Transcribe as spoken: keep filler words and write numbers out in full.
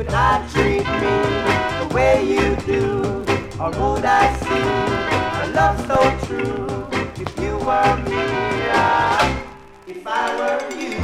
could not treat me the way you do, or would I see a love so true if you were me? Ah, if I were you.